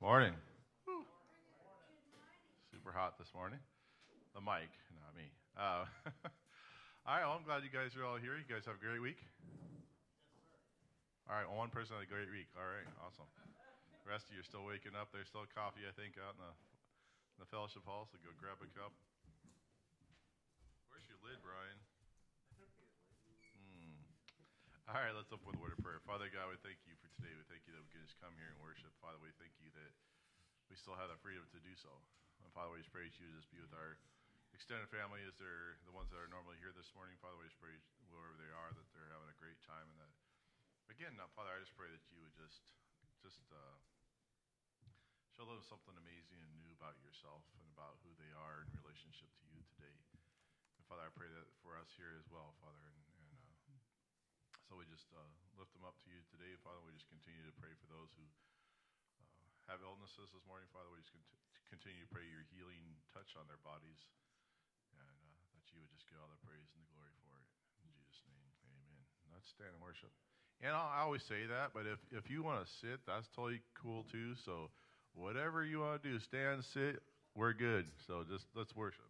Morning. Super hot this morning. The mic, not me. All right, well, I'm glad you guys are all here. You guys have a great week? All right, well, one person had a great week. All right, awesome. The rest of you are still waking up. There's still coffee, I think, out in the fellowship hall, so go grab a cup. Where's your lid, Brian? All right, let's open with a word of prayer. Father God, we thank you for today. We thank you that we can just come here and worship. Father, we thank you that we still have the freedom to do so. And Father, we just pray that you just be with our extended family as they're the ones that are normally here this morning. Father, we just pray wherever they are that they're having a great time. And that, again, Father, I just pray that you would just show them something amazing and new about yourself and about who they are in relationship to you today. And Father, I pray that for us here as well, Father. So we just lift them up to you today, Father. We just continue to pray for those who have illnesses this morning, Father. We just continue to pray your healing touch on their bodies, and that you would just get all the praise and the glory for it. In Jesus' name, amen. Let's stand and worship. And I always say that, but if you want to sit, that's totally cool too. So whatever you want to do, stand, sit, we're good. So just let's worship.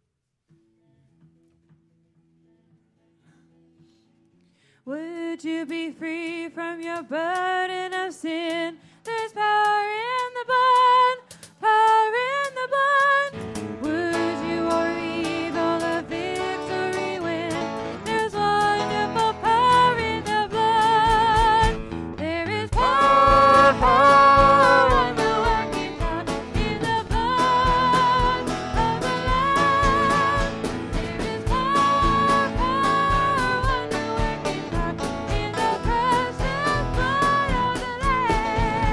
Would you be free from your burden of sin? There's power in the blood, power in the blood. Would you o'er evil a victory win? There's wonderful power in the blood. There is power, power, wonder-working power in the blood of the Lamb. There is power, wonder-working in the precious blood of the Lamb.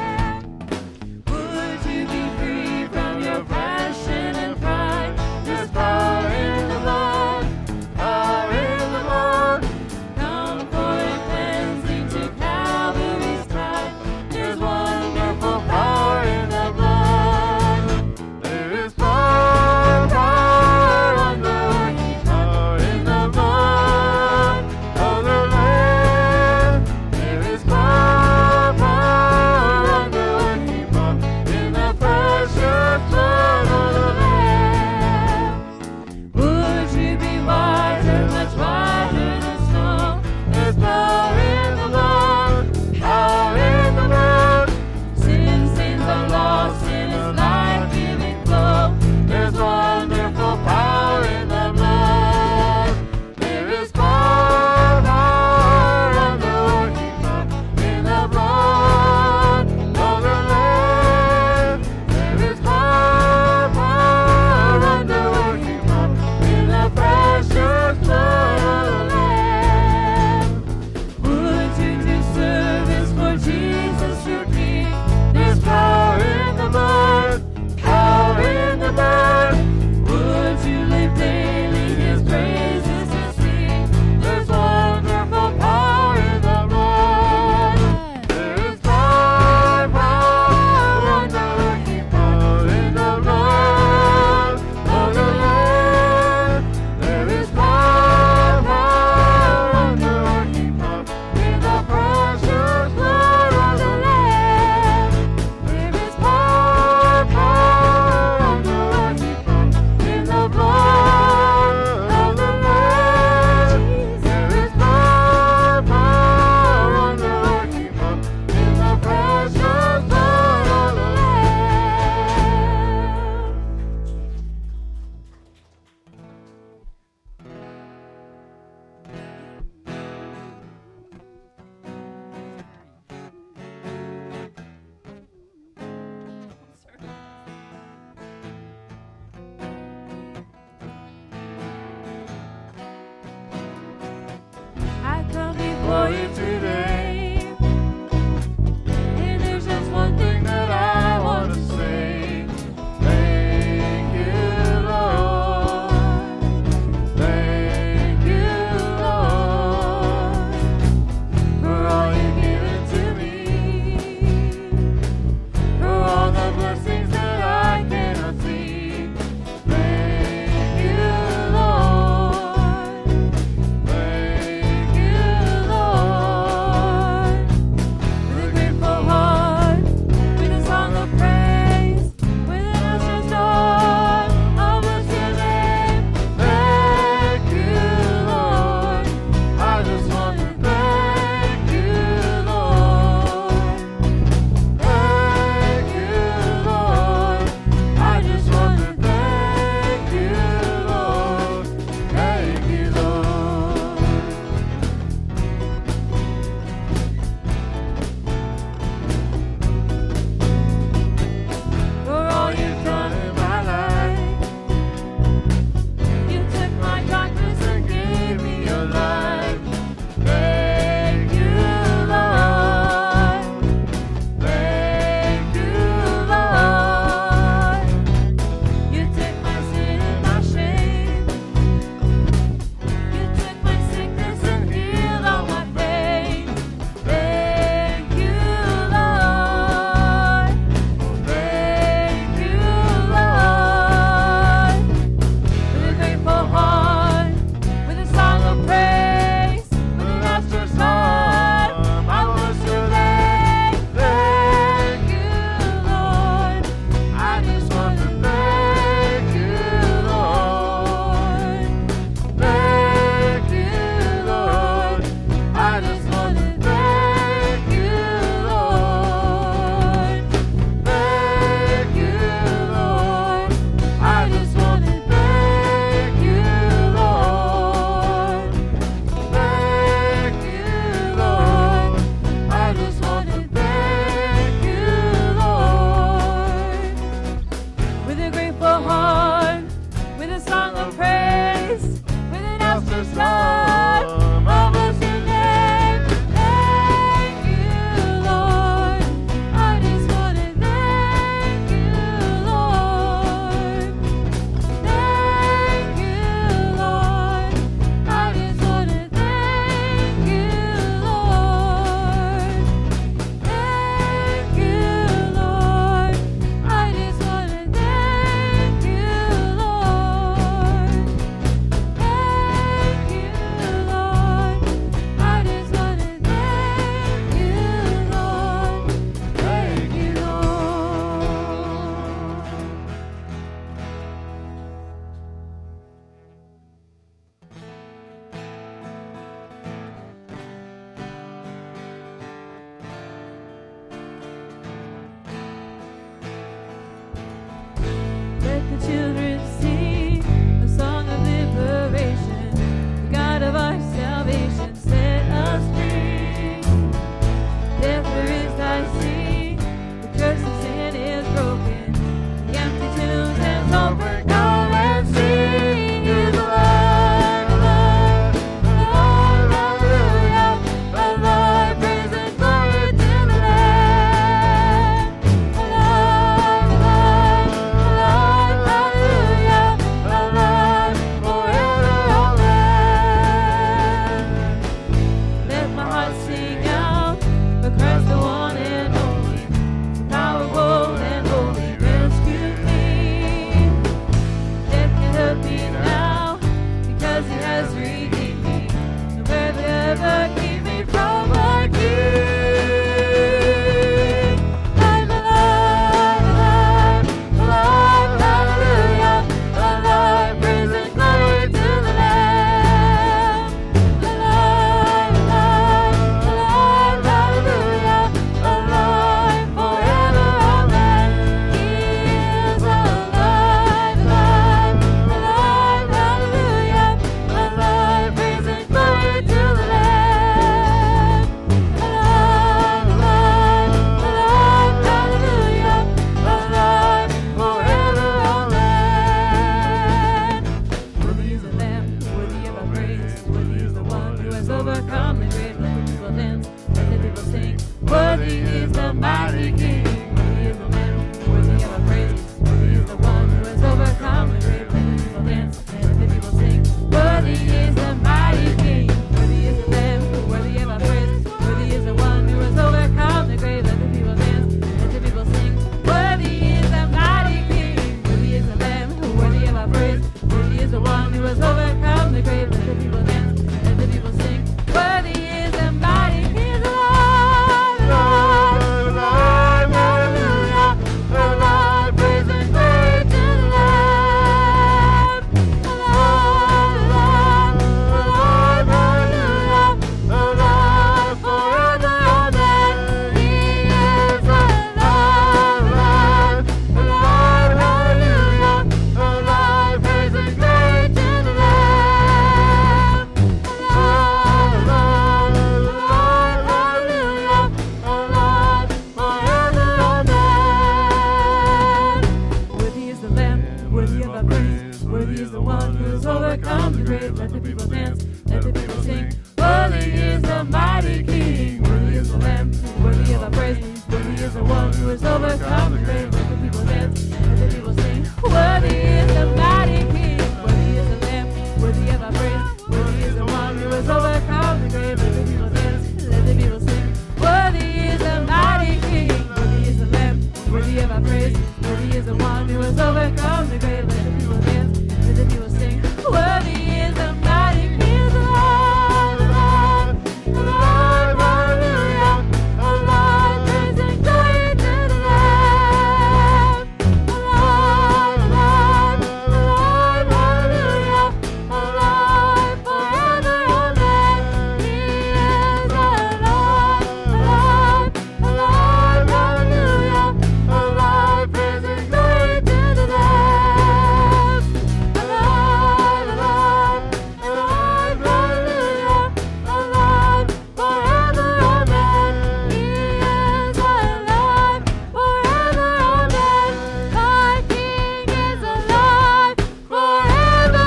praise. Worthy is the one who has overcome the grave. Let the people dance, let the people sing. Worthy is the mighty King. Worthy is the Lamb, worthy of our praise. Worthy is the one who has overcome the grave. Let the people dance, let the people sing. Worthy is the mighty King. Worthy is the Lamb, worthy of our praise. Worthy is the one who has overcome the grave. Let the people dance, let the people sing. Worthy is the mighty King. Alive, alive, alive, hallelujah. Alive, praising glory to the Lamb. Alive, alive, alive, hallelujah. Alive forever, amen. He is alive, alive, alive, hallelujah. Alive, praising glory to the Lamb. Alive, alive, alive, hallelujah. Alive forever, amen. He is alive forever, amen. My King is alive forever,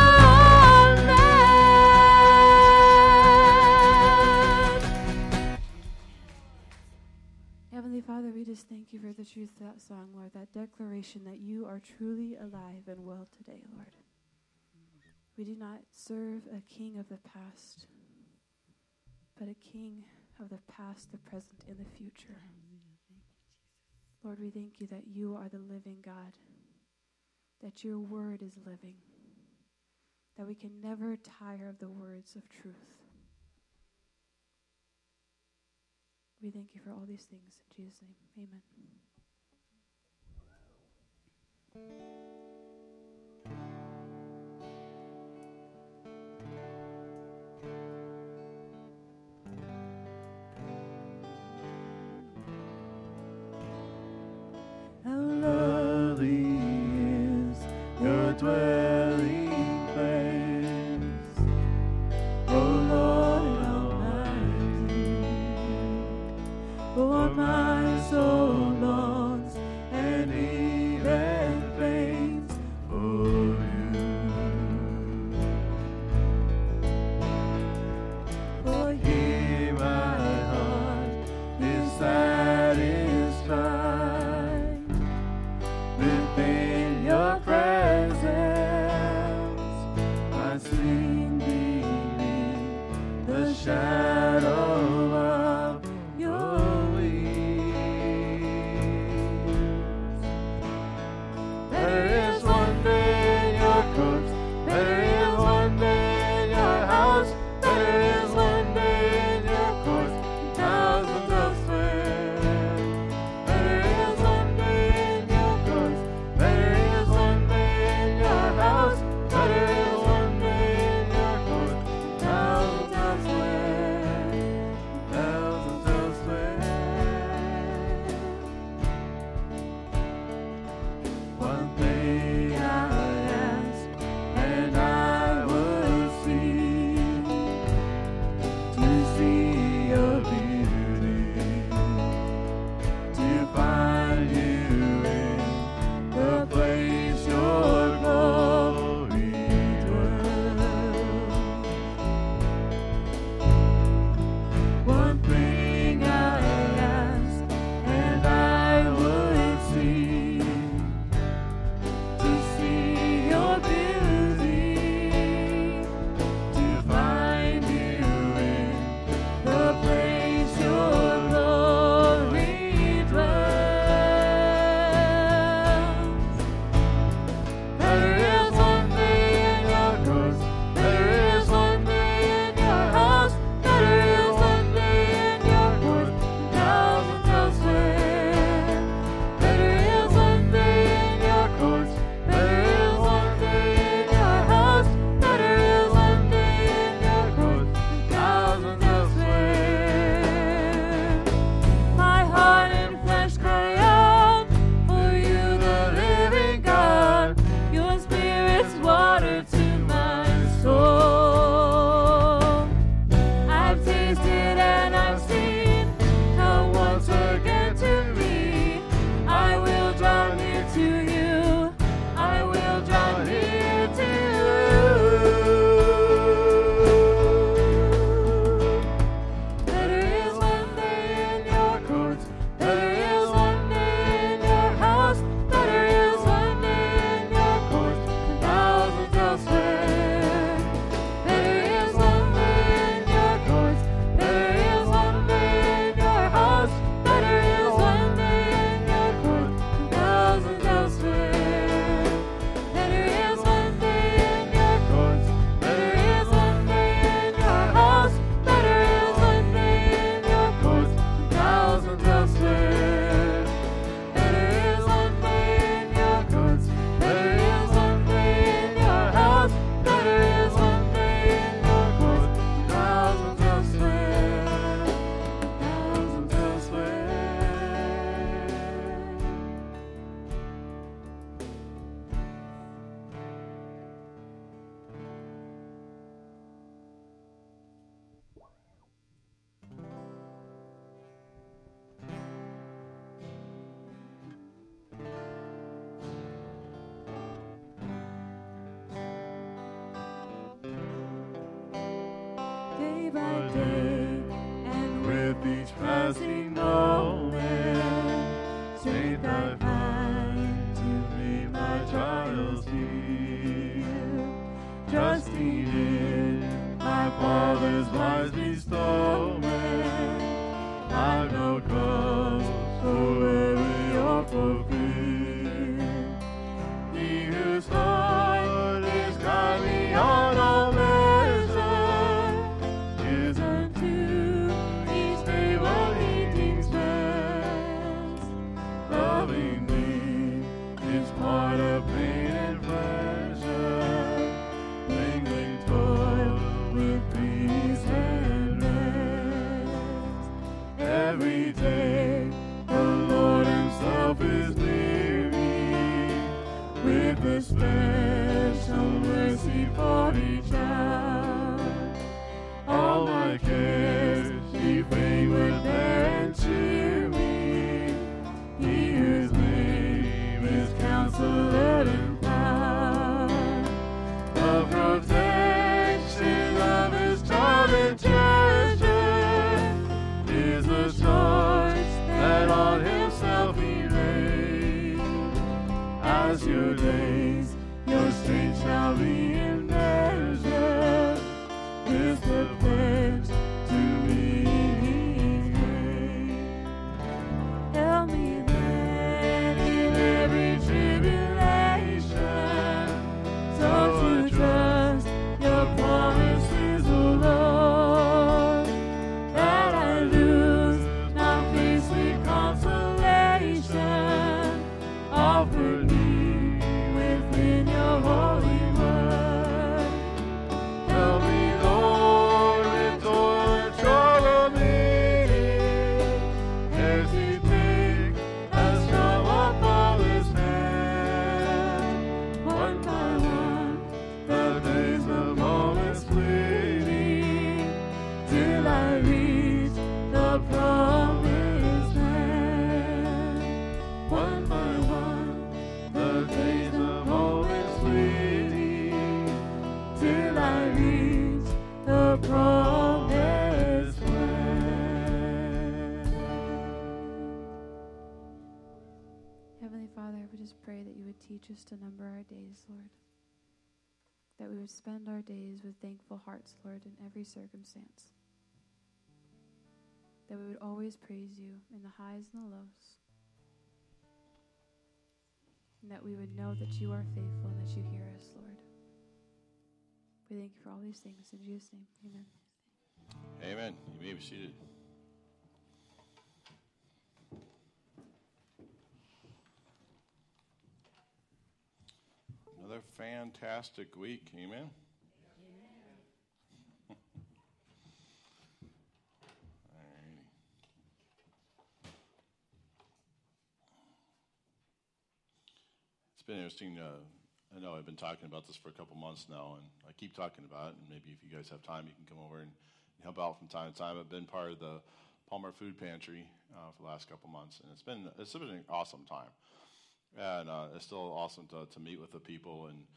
amen. Heavenly Father, we just thank you for the truth of that song, Lord, that declaration that you are truly alive and well today, Lord. We do not serve a king of the past, but a king of the past, the present, and the future. Lord, we thank you that you are the living God, that your word is living, that we can never tire of the words of truth. We thank you for all these things. In Jesus' name, amen. How lovely is your dwelling place, O Lord Almighty. For my soul longs and even faints for you. For here my heart is satisfied within your presence. I sleep beneath the shadow of your wings. day by day, and with each passing moment, strength I find to meet my trials here. Trusting in my Father's wise bestowment, I've no cause for worry or for fear. He whose heart is kind beyond all measure is unto each day what he deems best. Loving me is part of pain and pleasure, mingling toil with peace and rest. Every day the Lord himself is near me, with a special mercy for each hour. All my cares he fain would bear and cheer me. He whose name is Counselor and Power, the protection of his child and treasure is the charge that on himself he laid. As your days, your strength shall be in measure, with the pledge to me great. Help me then in every tribulation, so to trust your promises, O Lord, that I lose not priestly consolation offered me within your holy word. Help me, Lord, with toil and trouble meeting, hesitate as from a father's hand. One by one, the days of moments fleeting, till I reach the promised land. One by one, the days of moments fleeting, till I reach the promised land. Heavenly Father, we just pray that you would teach us to number our days, Lord. That we would spend our days with thankful hearts, Lord, in every circumstance. That we would always praise you in the highs and the lows. And that we would know that you are faithful and that you hear us, Lord. We thank you for all these things. In Jesus' name, amen. Amen. You may be seated. Another fantastic week. Amen. Alrighty. It's been interesting. I know I've been talking about this for a couple months now, and I keep talking about it. And maybe if you guys have time, you can come over and help out from time to time. I've been part of the Palmer Food Pantry for the last couple months, and it's been an awesome time. And it's still awesome to meet with the people, and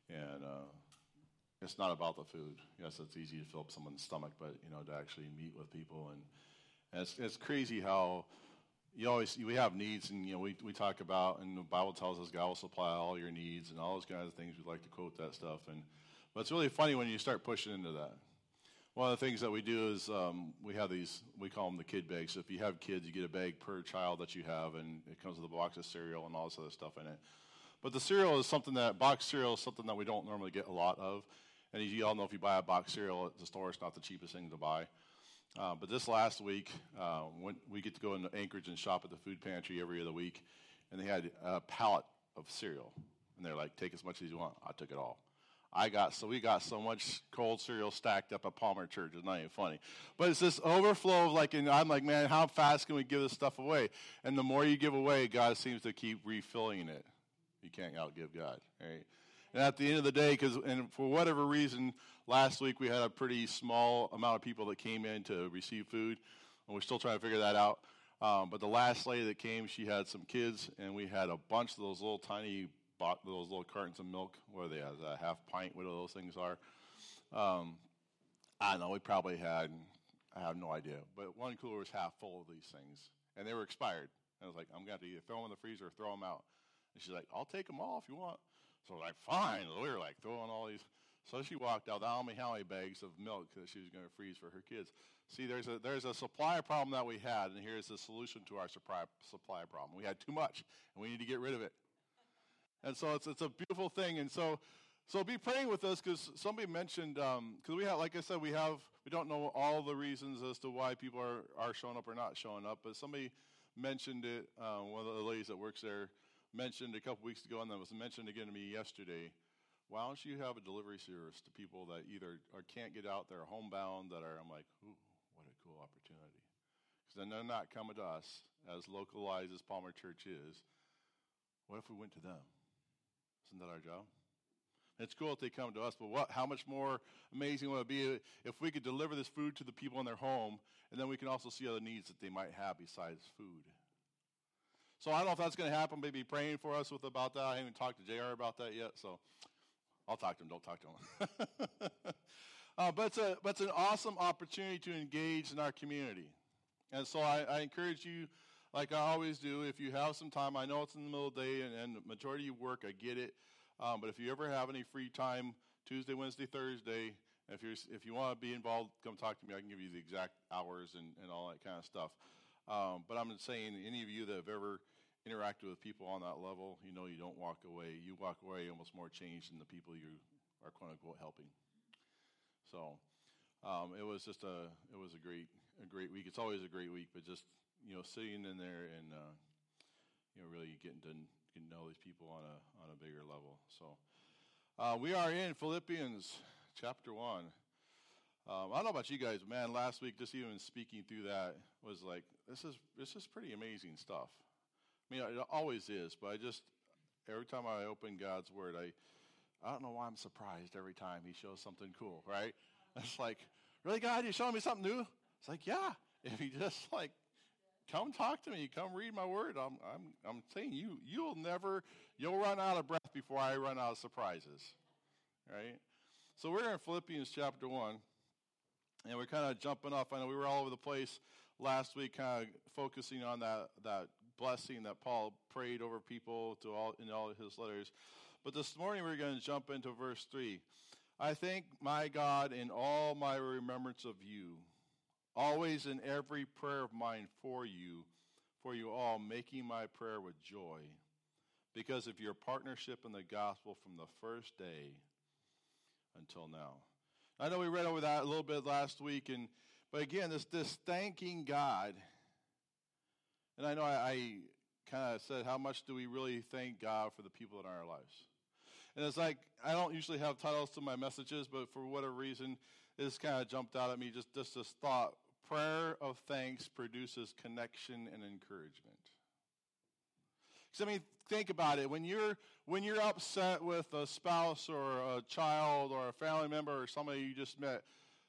it's not about the food. Yes, it's easy to fill up someone's stomach, but to actually meet with people, and it's crazy how we have needs, and we talk about, and the Bible tells us God will supply all your needs and all those kinds of things. We like to quote that stuff, but it's really funny when you start pushing into that. One of the things that we do is we have these, we call them the kid bags. So if you have kids, you get a bag per child that you have, and it comes with a box of cereal and all this other stuff in it. But the cereal is boxed cereal is something that we don't normally get a lot of. And as you all know, if you buy a boxed cereal at the store, it's not the cheapest thing to buy. But this last week, we get to go into Anchorage and shop at the food pantry every other week, and they had a pallet of cereal. And they're like, take as much as you want. I took it all. We got so much cold cereal stacked up at Palmer Church. It's not even funny. But it's this overflow of and I'm like, man, how fast can we give this stuff away? And the more you give away, God seems to keep refilling it. You can't outgive God, right? And at the end of the day, and for whatever reason, last week we had a pretty small amount of people that came in to receive food, and we're still trying to figure that out. But the last lady that came, she had some kids, and we had a bunch of those little tiny those little cartons of milk. What are they? A half pint, whatever those things are. I don't know, we probably had, I have no idea, but one cooler was half full of these things, and they were expired. And I was like, I'm going to have to either throw them in the freezer or throw them out. And she's like, I'll take them all if you want. So we're like, fine. We were like throwing all these. So she walked out, how many bags of milk that she was going to freeze for her kids. See, there's a supply problem that we had, and here's the solution to our supply problem. We had too much, and we need to get rid of it. And so it's a beautiful thing. And so be praying with us, because somebody mentioned, because we have, like I said, we don't know all the reasons as to why people are showing up or not showing up, but somebody mentioned it, one of the ladies that works there mentioned a couple weeks ago, and that was mentioned again to me yesterday. Why don't you have a delivery service to people that either can't get out, they're homebound, I'm like, ooh, what a cool opportunity. Because then they're not coming to us, as localized as Palmer Church is. What if we went to them? Isn't that our job? It's cool if they come to us, but how much more amazing would it be if we could deliver this food to the people in their home, and then we can also see other needs that they might have besides food. So I don't know if that's going to happen. Maybe praying for us about that. I haven't talked to JR about that yet, so I'll talk to him. Don't talk to him. But it's an awesome opportunity to engage in our community. And so I encourage you, like I always do, if you have some time, I know it's in the middle of the day and the majority of work, I get it. But if you ever have any free time, Tuesday, Wednesday, Thursday, if you want to be involved, come talk to me. I can give you the exact hours and all that kind of stuff. But I'm saying any of you that have ever interacted with people on that level, you don't walk away. You walk away almost more changed than the people you are quote unquote helping. So it was just a great week. It's always a great week, but just sitting in there and really getting to know these people on a bigger level. So we are in Philippians chapter 1. I don't know about you guys, but man, last week just even speaking through that was like, this is pretty amazing stuff. I mean, it always is, but every time I open God's Word, I don't know why I'm surprised every time He shows something cool, right? It's like, really, God, you showing me something new? It's like, yeah. If you just come talk to me, come read my Word. I'm saying you'll run out of breath before I run out of surprises, right? So we're in Philippians chapter 1, and we're kind of jumping off. I know we were all over the place last week, kind of focusing on that blessing that Paul prayed over people in all of his letters. But this morning we're going to jump into verse 3. I thank my God in all my remembrance of you, always in every prayer of mine for you all, making my prayer with joy, because of your partnership in the gospel from the first day until now. I know we read over that a little bit last week, but again, this thanking God. And I know I kind of said, how much do we really thank God for the people in our lives? And it's like, I don't usually have titles to my messages, but for whatever reason, this kind of jumped out at me, just this thought. Prayer of thanks produces connection and encouragement. Because, I mean, think about it. When you're upset with a spouse or a child or a family member or somebody you just met,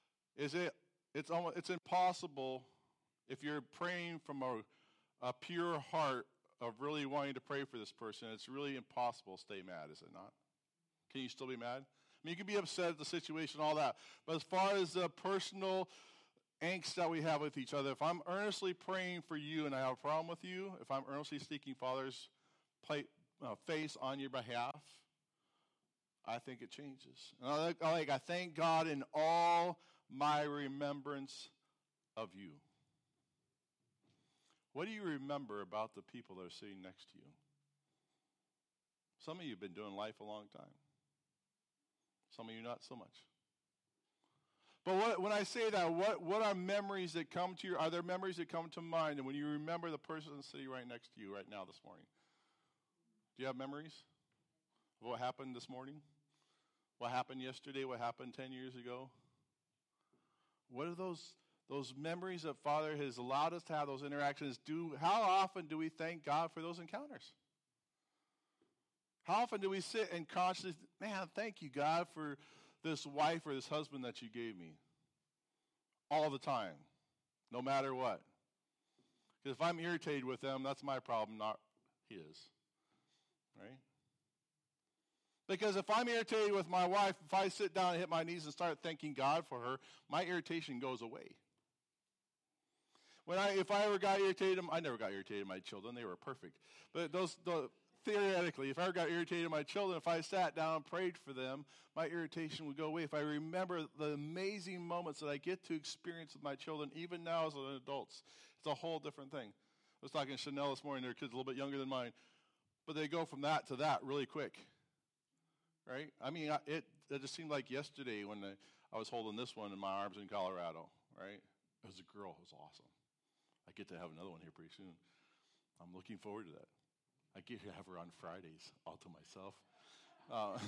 it's impossible if you're praying from a pure heart of really wanting to pray for this person. It's really impossible to stay mad, is it not? Can you still be mad? I mean, you can be upset at the situation, all that. But as far as the personal angst that we have with each other, if I'm earnestly praying for you and I have a problem with you, if I'm earnestly seeking Father's face on your behalf, I think it changes. And I thank God in all my remembrance of you. What do you remember about the people that are sitting next to you? Some of you have been doing life a long time. Some of you not so much. But when I say that, what are memories that come to you? Are there memories that come to mind? And when you remember the person sitting right next to you right now this morning, do you have memories of what happened this morning? What happened yesterday? What happened 10 years ago? What are those memories that Father has allowed us to have, those interactions? How often do we thank God for those encounters? How often do we sit and consciously, man, thank you, God, for this wife or this husband that you gave me? All the time, no matter what. Because if I'm irritated with them, that's my problem, not his. Right? Because if I'm irritated with my wife, if I sit down and hit my knees and start thanking God for her, my irritation goes away. If I ever got irritated, I never got irritated at my children. They were perfect. But theoretically, if I ever got irritated at my children, if I sat down and prayed for them, my irritation would go away. If I remember the amazing moments that I get to experience with my children, even now as an adult, it's a whole different thing. I was talking to Chanel this morning. Their kids a little bit younger than mine. But they go from that to that really quick. Right? I mean, it just seemed like yesterday when I was holding this one in my arms in Colorado. Right? It was a girl. It was awesome. I get to have another one here pretty soon. I'm looking forward to that. I get to have her on Fridays all to myself.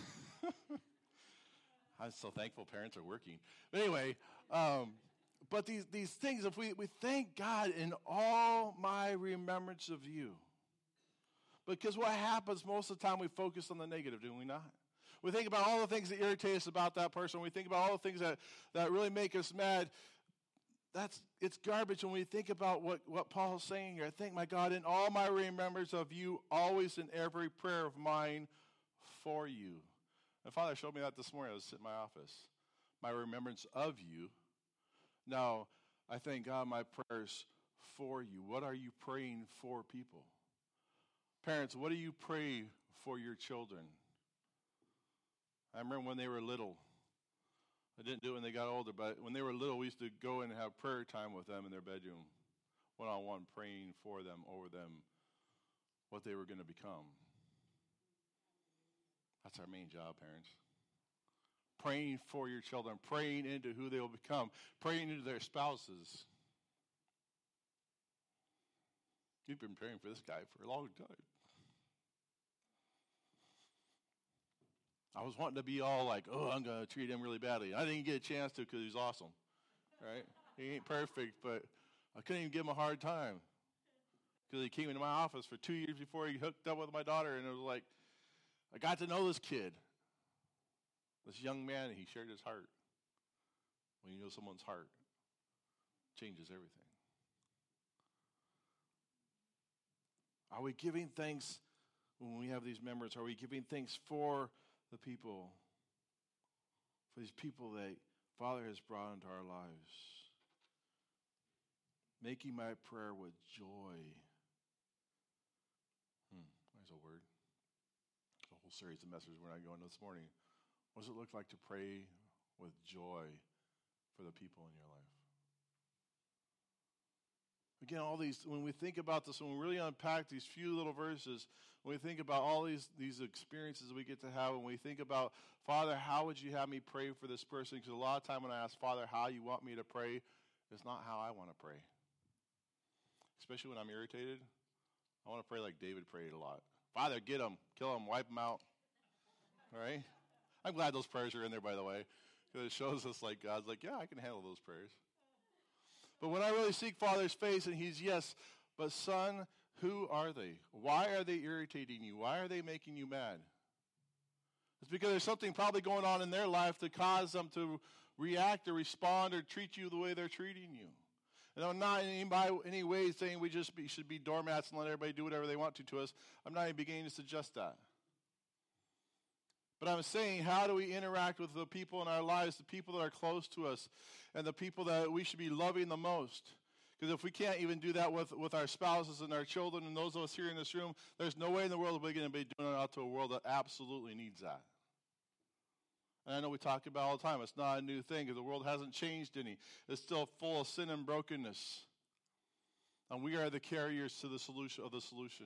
I'm so thankful parents are working. But anyway, but these things, if we thank God in all my remembrance of you. Because what happens most of the time, we focus on the negative, do we not? We think about all the things that irritate us about that person. We think about all the things that really make us mad. It's garbage when we think about what Paul is saying here. I thank my God in all my remembrance of you, always in every prayer of mine for you. And Father showed me that this morning. I was sitting in my office. My remembrance of you. Now, I thank God my prayers for you. What are you praying for people? Parents, what do you pray for your children? I remember when they were little. I didn't do it when they got older, but when they were little, we used to go and have prayer time with them in their bedroom, one-on-one, praying for them, over them, what they were going to become. That's our main job, parents. Praying for your children, praying into who they will become, praying into their spouses. You've been praying for this guy for a long time. I was wanting to be all like, oh, I'm going to treat him really badly. I didn't get a chance to because he was awesome, right? He ain't perfect, but I couldn't even give him a hard time because he came into my office for 2 years before he hooked up with my daughter, and it was like, I got to know this kid, this young man, and he shared his heart. When you know someone's heart, it changes everything. Are we giving thanks when we have these members? Are we giving thanks for the people, for these people that Father has brought into our lives? Making my prayer with joy. There's a word. A whole series of messages we're not going this morning. What does it look like to pray with joy for the people in your life? Again, all these, when we think about this, when we really unpack these few little verses, when we think about all these experiences we get to have, when we think about, Father, how would you have me pray for this person? Because a lot of time when I ask, Father, how you want me to pray, it's not how I want to pray. Especially when I'm irritated. I want to pray like David prayed a lot. Father, get them, kill them, wipe them out. All right? I'm glad those prayers are in there, by the way, because it shows us like God's like, yeah, I can handle those prayers. But when I really seek Father's face and he's, yes, but son, who are they? Why are they irritating you? Why are they making you mad? It's because there's something probably going on in their life to cause them to react or respond or treat you the way they're treating you. And I'm not in any way saying we should be doormats and let everybody do whatever they want to us. I'm not even beginning to suggest that. But I'm saying, how do we interact with the people in our lives, the people that are close to us, and the people that we should be loving the most? Because if we can't even do that with our spouses and our children and those of us here in this room, there's no way in the world we're going to be doing it out to a world that absolutely needs that. And I know we talk about it all the time. It's not a new thing because the world hasn't changed any. It's still full of sin and brokenness. And we are the carriers to the solution of the solution.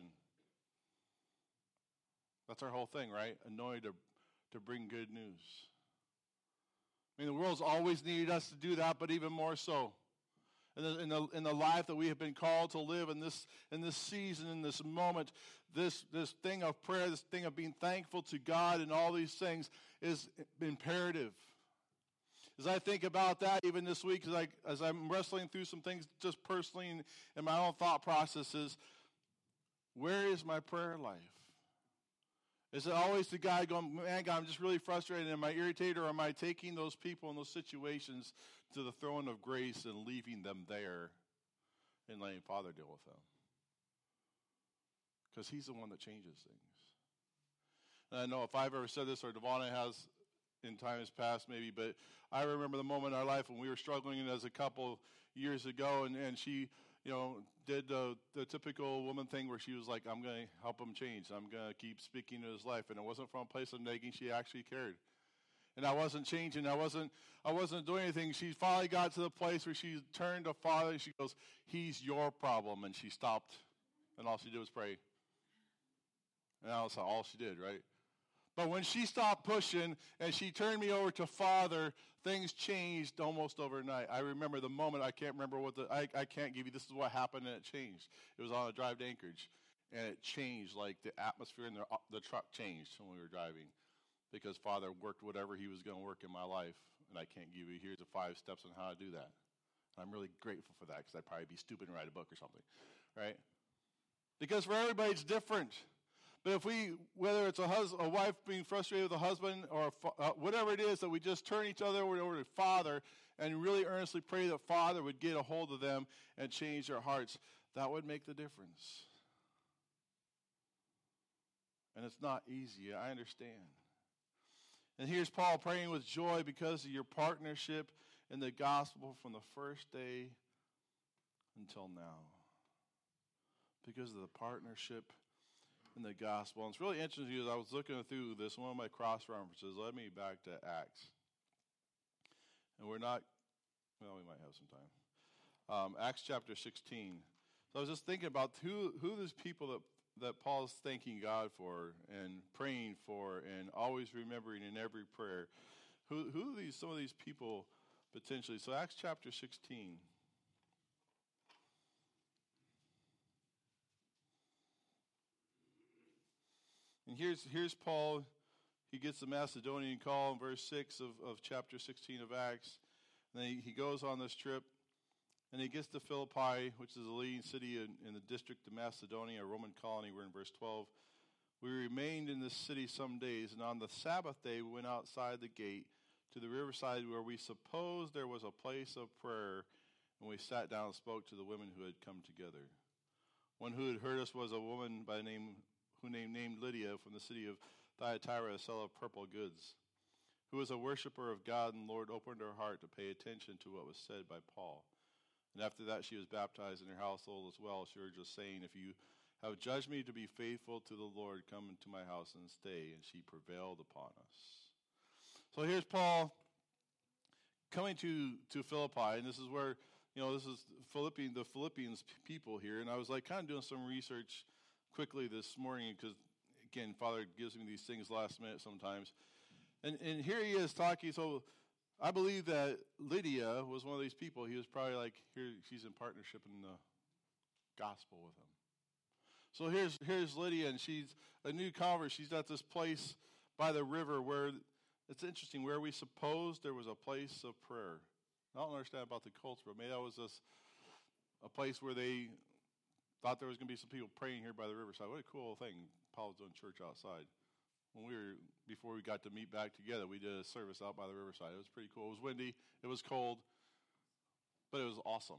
That's our whole thing, right? Anointed to bring good news. I mean, the world's always needed us to do that, but even more so. In the life that we have been called to live in this season, in this moment, this thing of prayer, this thing of being thankful to God and all these things is imperative. As I think about that, even this week, as I'm wrestling through some things just personally in my own thought processes, where is my prayer life? Is it always the guy going, man, God, I'm just really frustrated. Am I irritated, or am I taking those people in those situations to the throne of grace and leaving them there and letting Father deal with them? Because he's the one that changes things. And I know if I've ever said this or Devonna has in times past maybe, but I remember the moment in our life when we were struggling as a couple years ago, and she, did the typical woman thing where she was like, I'm going to help him change. I'm going to keep speaking to his life. And it wasn't from a place of nagging. She actually cared. And I wasn't changing. I wasn't doing anything. She finally got to the place where she turned to Father and she goes, he's your problem. And she stopped. And all she did was pray. And that was all she did, right? But when she stopped pushing and she turned me over to Father, things changed almost overnight. I remember the moment. I can't remember I can't give you, this is what happened, and it changed. It was on a drive to Anchorage. And it changed, like the atmosphere in the truck changed when we were driving. Because Father worked whatever he was going to work in my life. And I can't give you, here's the 5 steps on how to do that. And I'm really grateful for that, because I'd probably be stupid and write a book or something. Right? Because for everybody it's different. But whether it's a wife being frustrated with a husband or whatever it is, that we just turn each other over to Father and really earnestly pray that Father would get a hold of them and change their hearts, that would make the difference. And it's not easy, I understand. And here's Paul praying with joy because of your partnership in the gospel from the first day until now. Because of the partnership in the gospel. And it's really interesting because I was looking through this, one of my cross references led me back to Acts. And we might have some time. Acts chapter 16. So I was just thinking about who these people that Paul's thanking God for and praying for and always remembering in every prayer. Who are some of these people potentially? So Acts chapter 16. And here's Paul. He gets the Macedonian call in verse 6 of chapter 16 of Acts. And then he goes on this trip. And he gets to Philippi, which is a leading city in the district of Macedonia, a Roman colony. We're in verse 12. We remained in this city some days, and on the Sabbath day we went outside the gate to the riverside where we supposed there was a place of prayer, and we sat down and spoke to the women who had come together. One who had heard us was a woman by name named Lydia from the city of Thyatira, a seller of purple goods, who was a worshiper of God, and the Lord opened her heart to pay attention to what was said by Paul. And after that she was baptized in her household as well. She urged us, saying, if you have judged me to be faithful to the Lord, come into my house and stay. And she prevailed upon us. So here's Paul coming to Philippi, and this is where, this is the Philippians people here. And I was kind of doing some research quickly this morning because, again, Father gives me these things last minute sometimes. And here he is talking, so I believe that Lydia was one of these people. He was probably here, she's in partnership in the gospel with him. So here's Lydia, and she's a new convert. She's at this place by the river where, it's interesting, where we supposed there was a place of prayer. I don't understand about the culture, but maybe that was a place where they thought there was going to be some people praying here by the riverside. What a cool thing. Paul was doing church outside. Before we got to meet back together, we did a service out by the riverside. It was pretty cool. It was windy. It was cold. But it was awesome.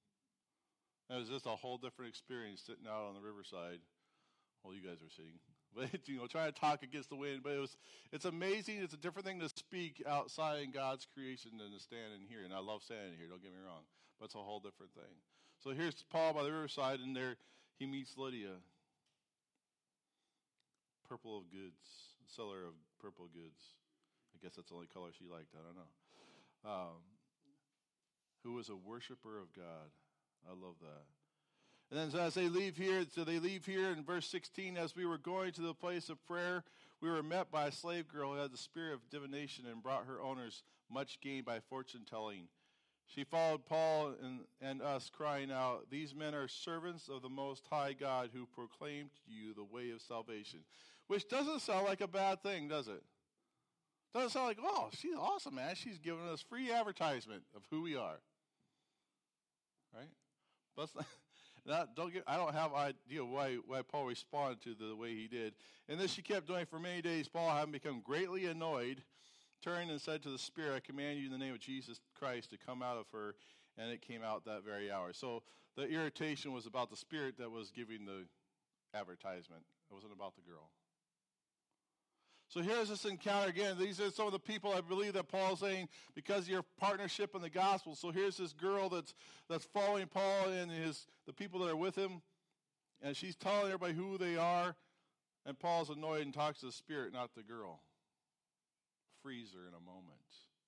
It was just a whole different experience sitting out on the riverside while you guys were sitting. But, trying to talk against the wind. But it's amazing. It's a different thing to speak outside in God's creation than to stand in here. And I love standing here, don't get me wrong. But it's a whole different thing. So here's Paul by the riverside, and there he meets Lydia. Purple of goods, seller of purple goods. I guess that's the only color she liked. I don't know. Who was a worshiper of God. I love that. And then as they leave here, in verse 16, as we were going to the place of prayer, we were met by a slave girl who had the spirit of divination and brought her owners much gain by fortune telling. She followed Paul and us, crying out, these men are servants of the Most High God who proclaim to you the way of salvation. Which doesn't sound like a bad thing, does it? Doesn't sound like, oh, she's awesome, man. She's giving us free advertisement of who we are. Right? But I don't have an idea why Paul responded to the way he did. And this she kept doing for many days. Paul, having become greatly annoyed, turned and said to the Spirit, I command you in the name of Jesus Christ to come out of her. And it came out that very hour. So the irritation was about the Spirit that was giving the advertisement. It wasn't about the girl. So here's this encounter again. These are some of the people I believe that Paul's saying because of your partnership in the gospel. So here's this girl that's following Paul and the people that are with him, and she's telling everybody who they are. And Paul's annoyed and talks to the Spirit, not the girl. Frees her in a moment.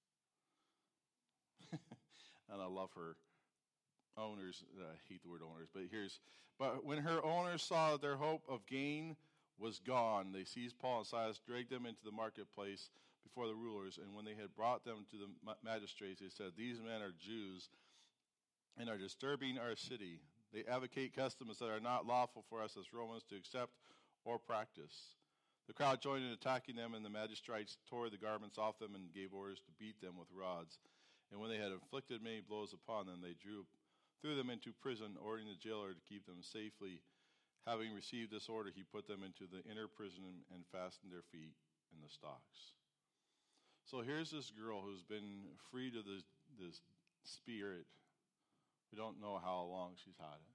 And I love her owners. I hate the word owners, but when her owners saw that their hope of gain was gone, they seized Paul and Silas, dragged them into the marketplace before the rulers, and when they had brought them to the magistrates, they said, "These men are Jews and are disturbing our city. They advocate customs that are not lawful for us as Romans to accept or practice." The crowd joined in attacking them, and the magistrates tore the garments off them and gave orders to beat them with rods. And when they had inflicted many blows upon them, they threw them into prison, ordering the jailer to keep them safely. Having received this order, he put them into the inner prison and fastened their feet in the stocks. So here's this girl who's been freed of this spirit. We don't know how long she's had it.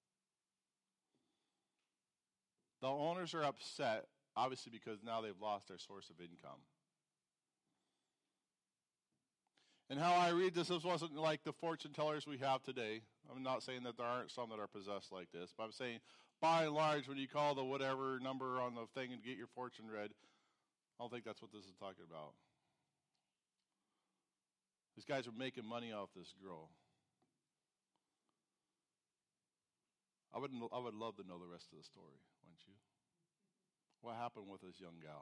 The owners are upset, obviously, because now they've lost their source of income. And how I read this wasn't like the fortune tellers we have today. I'm not saying that there aren't some that are possessed like this, but I'm saying, by and large, when you call the whatever number on the thing and get your fortune read, I don't think that's what this is talking about. These guys are making money off this girl. I would love to know the rest of the story, wouldn't you? What happened with this young gal?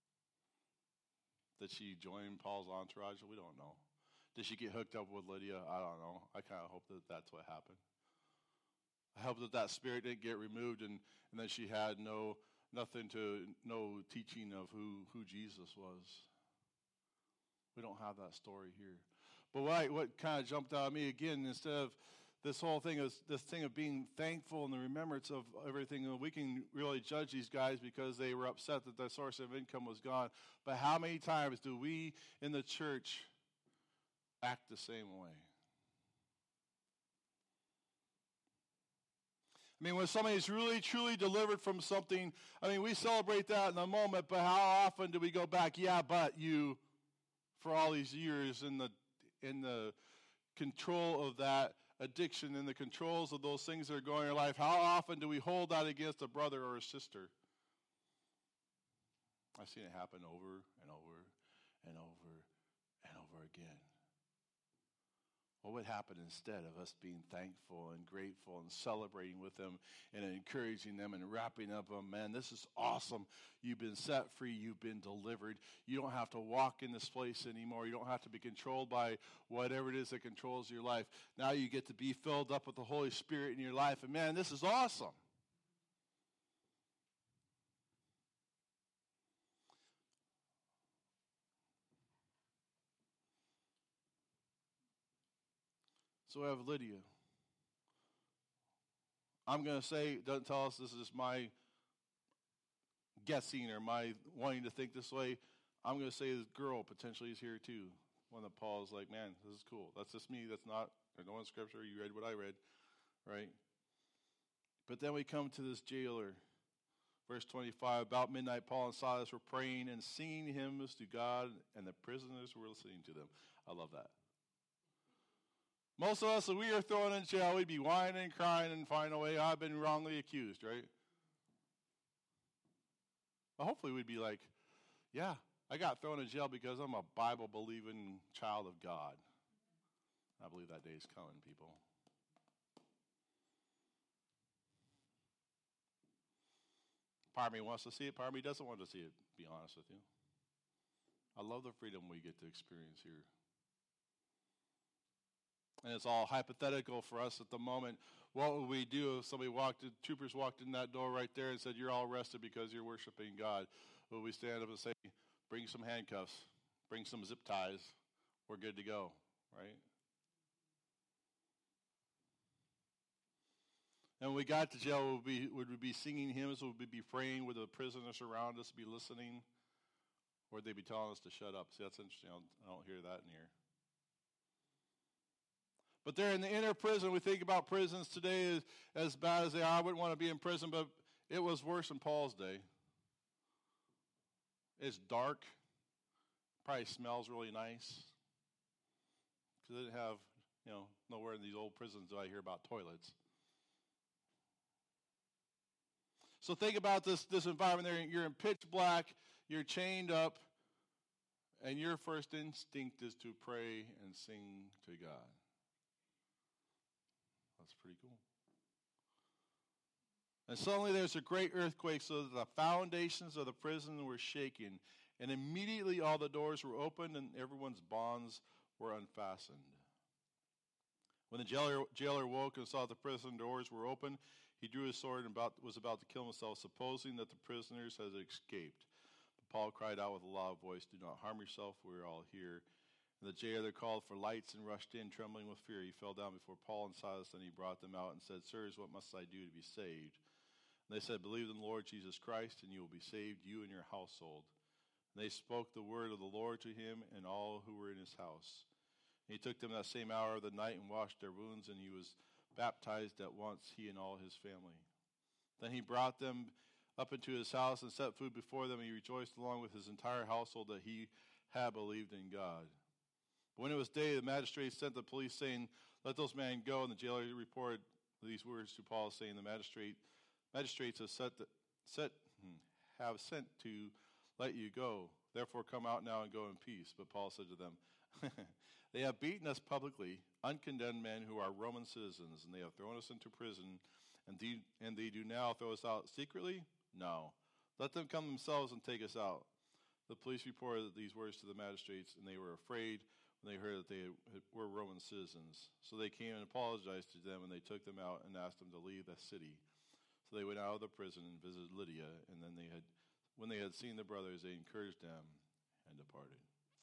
Did she join Paul's entourage? We don't know. Did she get hooked up with Lydia? I don't know. I kind of hope that that's what happened. I hope that spirit didn't get removed and then she had no teaching of who Jesus was. We don't have that story here. But what kind of jumped out at me again, instead of this whole thing is this thing of being thankful and the remembrance of everything. We can really judge these guys because they were upset that their source of income was gone. But how many times do we in the church act the same way? I mean, when somebody's really, truly delivered from something, I mean, we celebrate that in the moment, but how often do we go back, yeah, but you, for all these years in the control of that addiction and the controls of those things that are going in your life, how often do we hold that against a brother or a sister? I've seen it happen over and over and over and over again. What would happen instead of us being thankful and grateful and celebrating with them and encouraging them and wrapping up them? Man, this is awesome. You've been set free. You've been delivered. You don't have to walk in this place anymore. You don't have to be controlled by whatever it is that controls your life. Now you get to be filled up with the Holy Spirit in your life. And man, this is awesome. So we have Lydia. I'm going to say, it doesn't tell us, this is my guessing or my wanting to think this way. I'm going to say this girl potentially is here too. One that Paul's like, man, this is cool. That's just me. That's not, there's no one in Scripture. You read what I read, right? But then we come to this jailer. Verse 25, about midnight, Paul and Silas were praying and singing hymns to God, and the prisoners were listening to them. I love that. Most of us, if we are thrown in jail, we'd be whining and crying and find a way, I've been wrongly accused, right? Well, hopefully we'd be like, yeah, I got thrown in jail because I'm a Bible-believing child of God. I believe that day is coming, people. Part of me wants to see it, part of me doesn't want to see it, to be honest with you. I love the freedom we get to experience here. And it's all hypothetical for us at the moment. What would we do if troopers walked in that door right there and said, you're all arrested because you're worshiping God? Would we stand up and say, bring some handcuffs, bring some zip ties, we're good to go, right? And when we got to jail, would we be singing hymns? Would we be praying? Would the prisoners around us be listening? Or would they be telling us to shut up? See, that's interesting. I don't hear that in here. But they're in the inner prison. We think about prisons today as bad as they are. I wouldn't want to be in prison, but it was worse in Paul's day. It's dark. Probably smells really nice. Because they didn't have, nowhere in these old prisons do I hear about toilets. So think about this environment there. You're in pitch black. You're chained up. And your first instinct is to pray and sing to God. That's pretty cool. And suddenly there's a great earthquake, so that the foundations of the prison were shaken. And immediately all the doors were opened and everyone's bonds were unfastened. When the jailer woke and saw the prison doors were open, he drew his sword and was about to kill himself, supposing that the prisoners had escaped. But Paul cried out with a loud voice, "Do not harm yourself, we are all here." And the jailer called for lights and rushed in, trembling with fear. He fell down before Paul and Silas, and he brought them out and said, "Sirs, what must I do to be saved?" And they said, "Believe in the Lord Jesus Christ, and you will be saved, you and your household." And they spoke the word of the Lord to him and all who were in his house. And he took them that same hour of the night and washed their wounds, and he was baptized at once, he and all his family. Then he brought them up into his house and set food before them, and he rejoiced along with his entire household that he had believed in God. But when it was day, the magistrates sent the police, saying, "Let those men go." And the jailer reported these words to Paul, saying, "The magistrates have sent to let you go. Therefore come out now and go in peace." But Paul said to them, "They have beaten us publicly, uncondemned men who are Roman citizens, and they have thrown us into prison, and they do now throw us out secretly? No. Let them come themselves and take us out." The police reported these words to the magistrates, and they were afraid when they heard that they were Roman citizens. So they came and apologized to them, and they took them out and asked them to leave the city. So they went out of the prison and visited Lydia, and then when they had seen the brothers, they encouraged them and departed.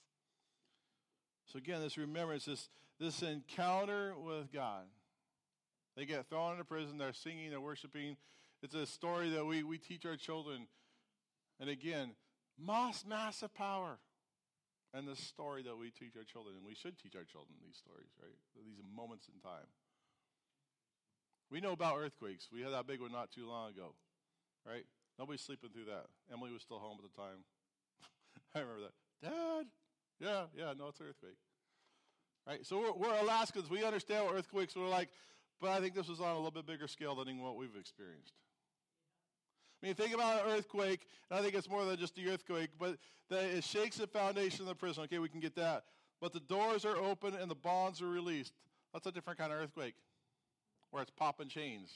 So again, this remembrance, this encounter with God. They get thrown into prison, they're singing, they're worshiping. It's a story that we teach our children. And again, massive power. And the story that we teach our children, and we should teach our children these stories, right? These moments in time. We know about earthquakes. We had that big one not too long ago, right? Nobody's sleeping through that. Emily was still home at the time. I remember that. Dad, yeah, no, it's an earthquake. Right? So we're Alaskans. We understand what earthquakes were like, but I think this was on a little bit bigger scale than what we've experienced. I mean, think about an earthquake, and I think it's more than just the earthquake, but that it shakes the foundation of the prison. Okay, we can get that. But the doors are open and the bonds are released. That's a different kind of earthquake, where it's popping chains.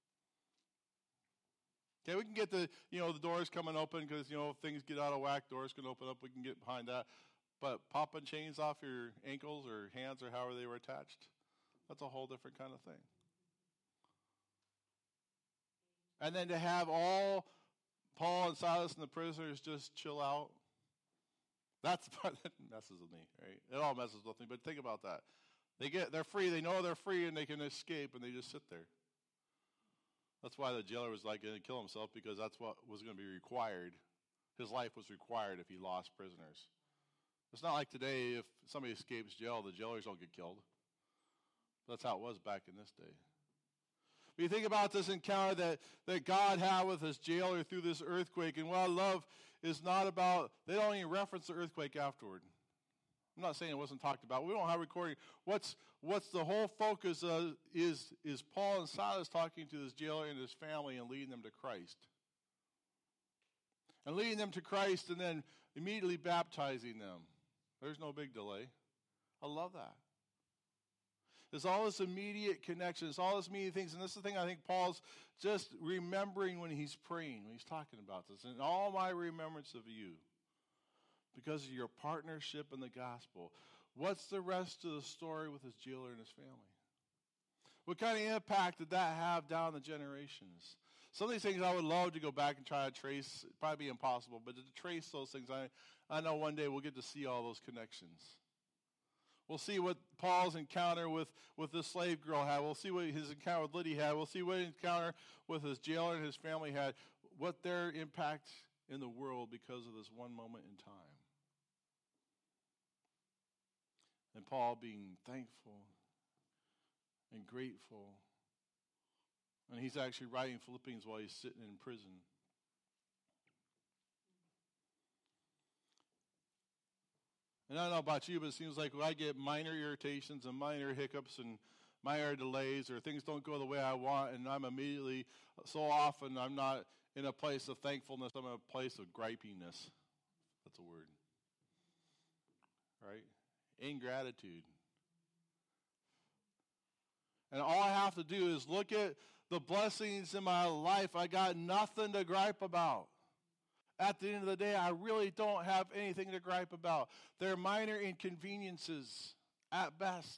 Okay, we can get the doors coming open because, if things get out of whack, doors can open up. We can get behind that. But popping chains off your ankles or hands or however they were attached, that's a whole different kind of thing. And then to have all Paul and Silas and the prisoners just chill out, that's the part that messes with me, right? It all messes with me, but think about that. They're free, they know they're free, and they can escape, and they just sit there. That's why the jailer was going to kill himself, because that's what was going to be required. His life was required if he lost prisoners. It's not like today, if somebody escapes jail, the jailers don't get killed. That's how it was back in this day. But you think about this encounter that God had with his jailer through this earthquake, and what I love is not about, they don't even reference the earthquake afterward. I'm not saying it wasn't talked about. We don't have recording. What's the whole focus of is Paul and Silas talking to this jailer and his family and leading them to Christ. And leading them to Christ and then immediately baptizing them. There's no big delay. I love that. There's all this immediate connection. There's all this immediate things. And this is the thing I think Paul's just remembering when he's praying, when he's talking about this. And all my remembrance of you, because of your partnership in the gospel. What's the rest of the story with his jailer and his family? What kind of impact did that have down the generations? Some of these things I would love to go back and try to trace. It'd probably be impossible, but to trace those things, I know one day we'll get to see all those connections. We'll see what Paul's encounter with the slave girl had. We'll see what his encounter with Lydia had. We'll see what his encounter with his jailer and his family had. What their impact in the world because of this one moment in time. And Paul being thankful and grateful. And he's actually writing Philippians while he's sitting in prison. And I don't know about you, but it seems like when I get minor irritations and minor hiccups and minor delays, or things don't go the way I want, and I'm immediately, so often I'm not in a place of thankfulness, I'm in a place of gripiness. That's a word. Right? Ingratitude. And all I have to do is look at the blessings in my life. I got nothing to gripe about. At the end of the day, I really don't have anything to gripe about. They're minor inconveniences at best.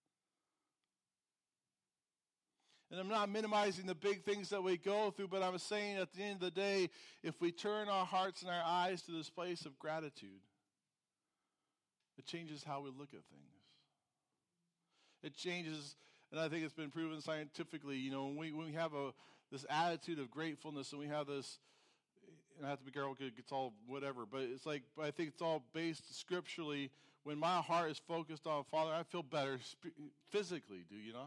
And I'm not minimizing the big things that we go through, but I'm saying at the end of the day, if we turn our hearts and our eyes to this place of gratitude, it changes how we look at things. It changes, and I think it's been proven scientifically, when we have this attitude of gratefulness, and we have this, and I have to be careful because it gets all whatever, but I think it's all based scripturally. When my heart is focused on Father, I feel better physically, do you know?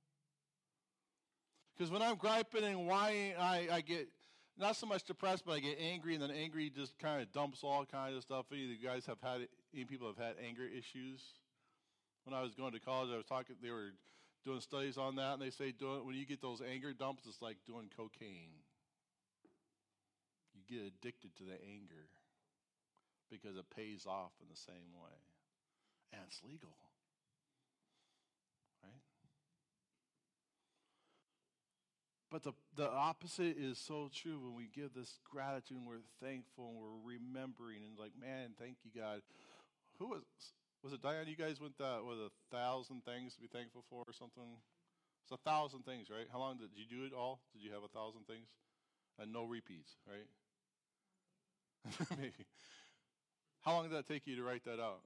Because when I'm griping and whining, I get not so much depressed, but I get angry, and then angry just kind of dumps all kinds of stuff. Any people have had anger issues? When I was going to college, they were doing studies on that, and they say when you get those anger dumps, it's like doing cocaine. You get addicted to the anger because it pays off in the same way. And it's legal. Right? But the opposite is so true when we give this gratitude and we're thankful and we're remembering and like, man, thank you, God. Who was it Diane? You guys went that with 1,000 things to be thankful for or something? It's 1,000 things, right? How long did you do it all? Did you have 1,000 things? And no repeats, right? Maybe. How long did that take you to write that out?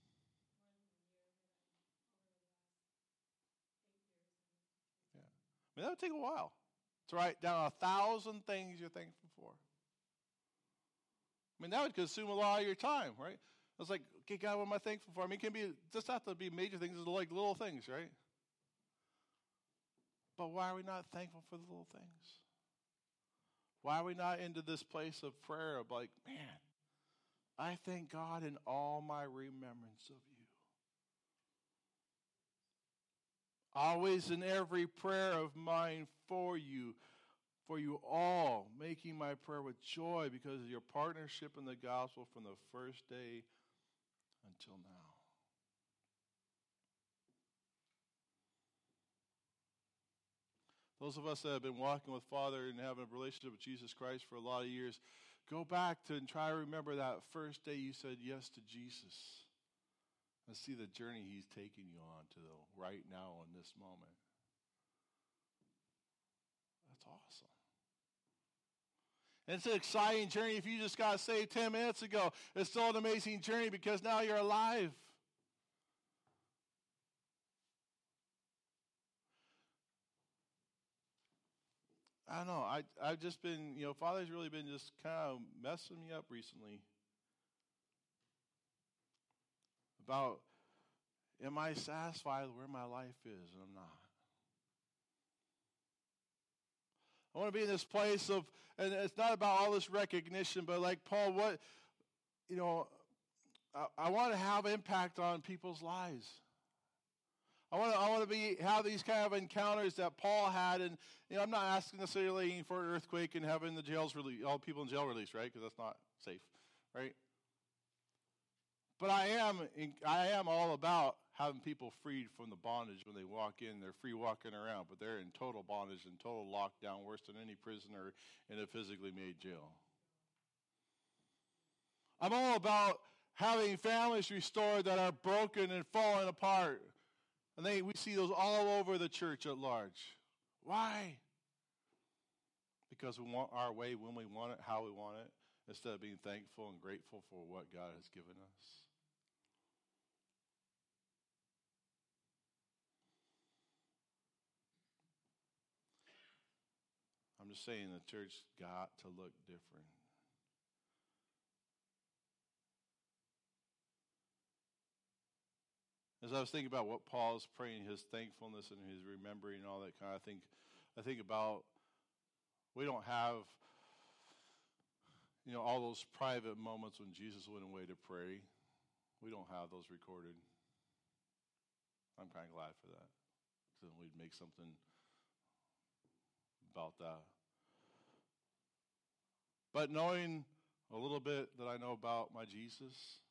Yeah. I mean, that would take a while to write down 1,000 things you're thankful for. I mean, that would consume a lot of your time, right? It's like, okay, God, what am I thankful for? I mean, it can be, just have to be major things, it's like little things, right? But why are we not thankful for the little things? Why are we not into this place of prayer of like, man, I thank God in all my remembrance of you. Always in every prayer of mine for you all, making my prayer with joy because of your partnership in the gospel from the first day until now. Those of us that have been walking with Father and having a relationship with Jesus Christ for a lot of years, go back to and try to remember that first day you said yes to Jesus. And see the journey he's taking you on to right now in this moment. That's awesome. And it's an exciting journey. If you just got saved 10 minutes ago, it's still an amazing journey because now you're alive. I don't know. I've just been, Father's really been just kind of messing me up recently. About, am I satisfied with where my life is? And I'm not. I want to be in this place of, and it's not about all this recognition, but like Paul, I want to have impact on people's lives. I want to have these kind of encounters that Paul had, and I'm not asking necessarily for an earthquake and having the jails released, all people in jail released, right? Because that's not safe, right? But I am all about having people freed from the bondage when they walk in. They're free walking around, but they're in total bondage and total lockdown, worse than any prisoner in a physically made jail. I'm all about having families restored that are broken and falling apart. And we see those all over the church at large. Why? Because we want our way when we want it, how we want it, instead of being thankful and grateful for what God has given us. I'm just saying the church got to look different. As I was thinking about what Paul is praying, his thankfulness and his remembering and all that kind of thing, I think about we don't have, all those private moments when Jesus went away to pray. we don't have those recorded. I'm kind of glad for that. So then we'd make something about that. But knowing a little bit that I know about my Jesus,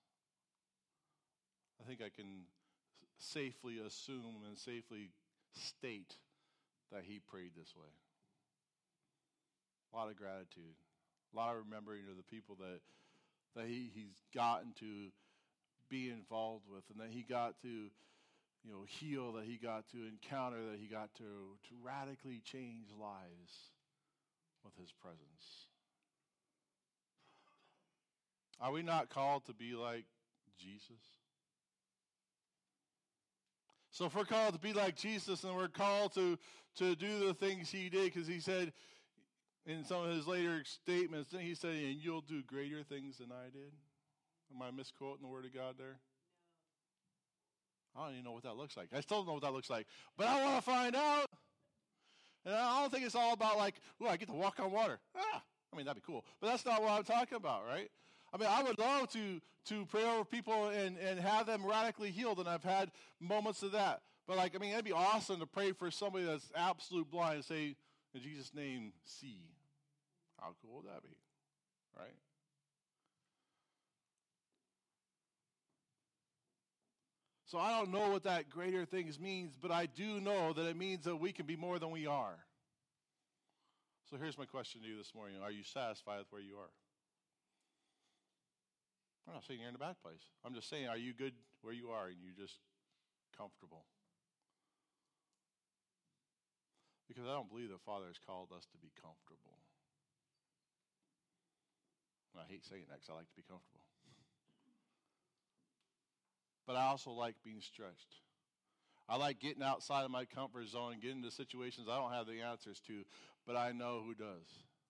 I think I can safely assume and safely state that he prayed this way. A lot of gratitude. A lot of remembering of the people that he's gotten to be involved with, and that he got to, heal, that he got to encounter, that he got to radically change lives with his presence. Are we not called to be like Jesus? So if we're called to be like Jesus, and we're called to do the things he did, because he said in some of his later statements, then he said, and you'll do greater things than I did. Am I misquoting the word of God there? I don't even know what that looks like. I still don't know what that looks like. But I want to find out. And I don't think it's all about like, I get to walk on water. That'd be cool. But that's not what I'm talking about, right? I would love to pray over people and have them radically healed, and I've had moments of that. But it'd be awesome to pray for somebody that's absolute blind and say, in Jesus' name, see. How cool would that be, right? So I don't know what that greater things means, but I do know that it means that we can be more than we are. So here's my question to you this morning. Are you satisfied with where you are? I'm not saying you're in a bad place. I'm just saying, are you good where you are and you're just comfortable? Because I don't believe the Father has called us to be comfortable. And I hate saying that because I like to be comfortable. But I also like being stretched. I like getting outside of my comfort zone and getting into situations I don't have the answers to, but I know who does.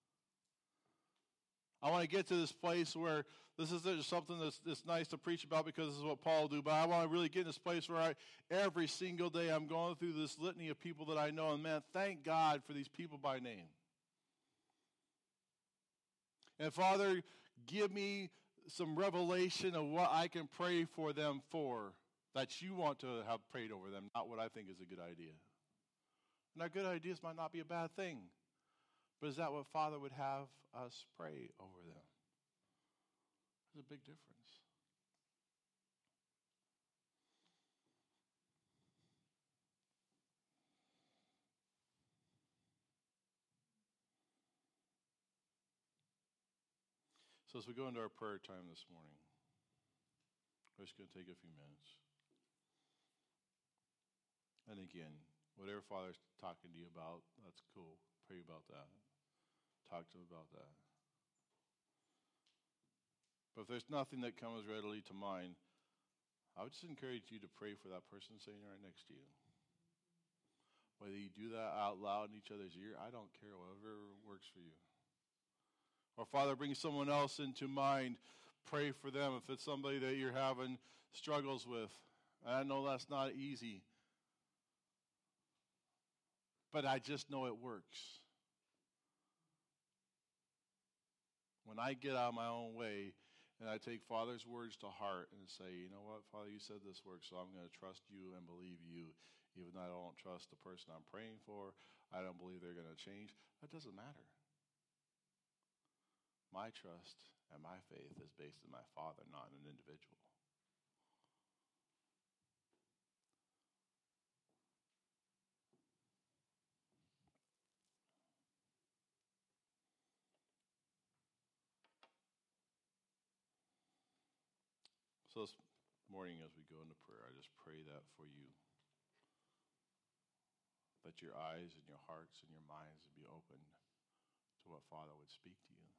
I want to get to this place where this is something that's nice to preach about because this is what Paul do, but I want to really get in this place where every single day I'm going through this litany of people that I know, and man, thank God for these people by name. And Father, give me some revelation of what I can pray for them for, that you want to have prayed over them, not what I think is a good idea. And our good ideas might not be a bad thing, but is that what Father would have us pray over them? There's a big difference. So as we go into our prayer time this morning, we're just going to take a few minutes. And again, whatever Father's talking to you about, that's cool. Pray about that. Talk to him about that. But if there's nothing that comes readily to mind, I would just encourage you to pray for that person sitting right next to you. Whether you do that out loud in each other's ear, I don't care, whatever works for you. Or Father, bring someone else into mind. Pray for them if it's somebody that you're having struggles with. I know that's not easy. But I just know it works. When I get out of my own way and I take Father's words to heart and say, you know what, Father, you said this works, so I'm going to trust you and believe you. Even though I don't trust the person I'm praying for, I don't believe they're going to change. That doesn't matter. My trust and my faith is based in my Father, not in an individual. So this morning as we go into prayer, I just pray that for you. That your eyes and your hearts and your minds would be open to what Father would speak to you.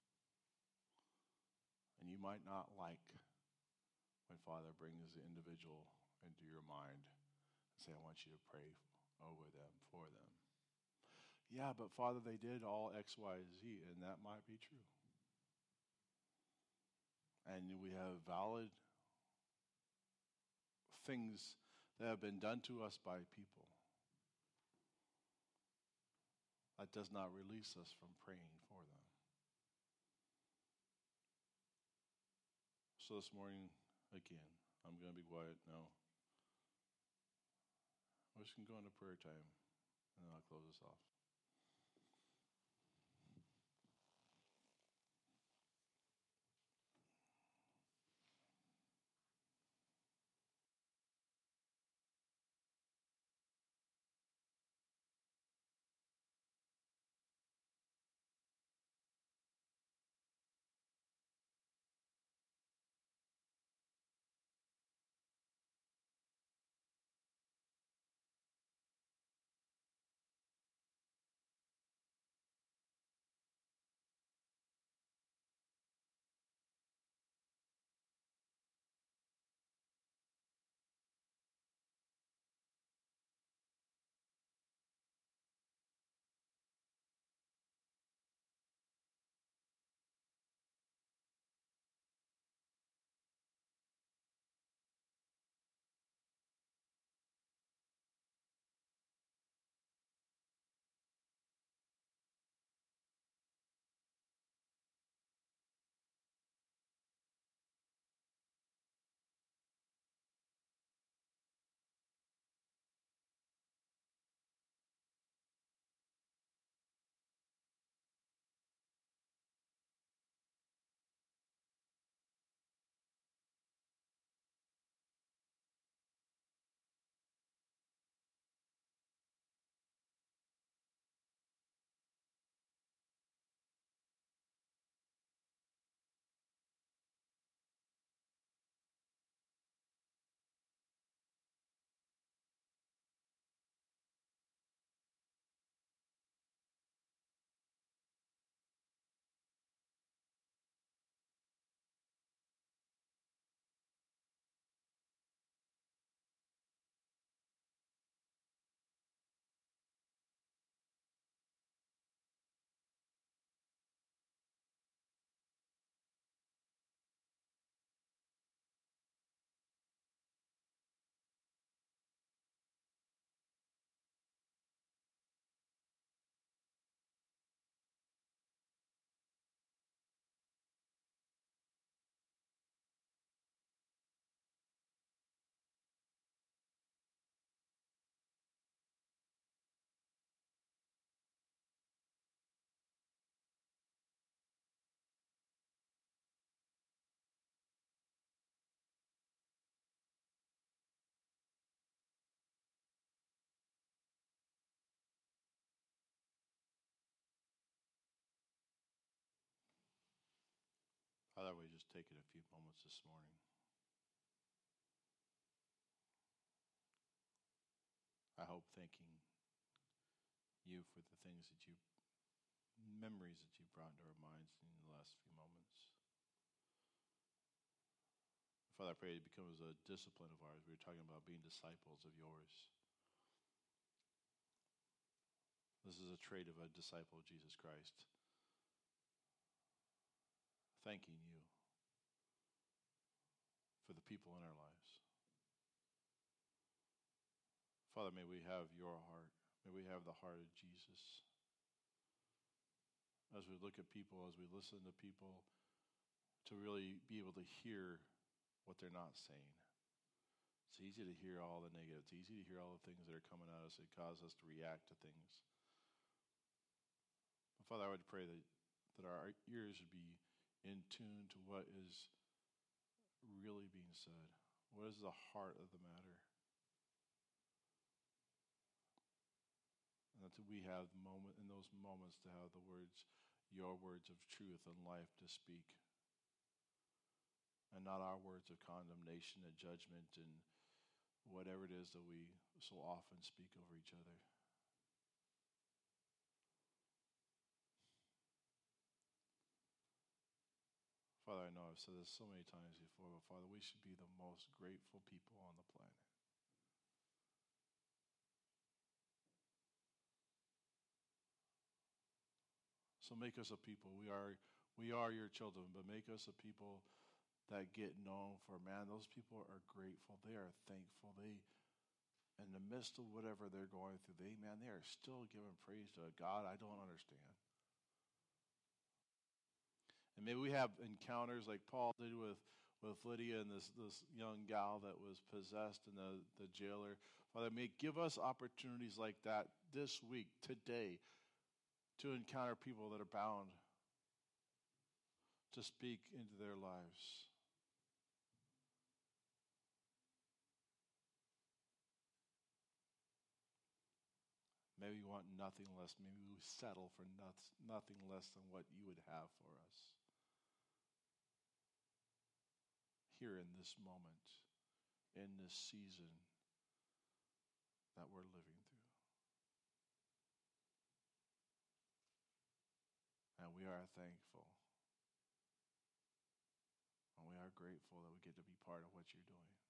And you might not like when Father brings the individual into your mind and say, I want you to pray over them, for them. Yeah, but Father, they did all X, Y, Z, and that might be true. And we have valid things that have been done to us by people. That does not release us from praying for them. So this morning, again. I'm going to be quiet now. We're just going to go into prayer time, and then I'll close this off. Father, we just take it a few moments this morning. I hope thanking you for the things that you, memories that you brought into our minds in the last few moments. Father, I pray it becomes a discipline of ours. We were talking about being disciples of yours. This is a trait of a disciple of Jesus Christ. Thanking you for the people in our lives. Father, may we have your heart. May we have the heart of Jesus. As we look at people, as we listen to people, to really be able to hear what they're not saying. It's easy to hear all the negative. It's easy to hear all the things that are coming at us that cause us to react to things. But Father, I would pray that our ears would be in tune to what is really being said. What is the heart of the matter? And that we have in those moments to have the words, your words of truth and life to speak. And not our words of condemnation and judgment and whatever it is that we so often speak over each other. Father, I know I've said this so many times before, but Father, we should be the most grateful people on the planet. So make us a people. We are your children, but make us a people that get known for, man, those people are grateful. They are thankful. They, in the midst of whatever they're going through, they are still giving praise to a God I don't understand. And maybe we have encounters like Paul did with with Lydia and this young gal that was possessed and the jailer. Father, may give us opportunities like that this week, today, to encounter people that are bound, to speak into their lives. Maybe we want nothing less. Maybe we settle for nothing less than what you would have for us. Here in this moment, in this season that we're living through. And we are thankful. And we are grateful that we get to be part of what you're doing.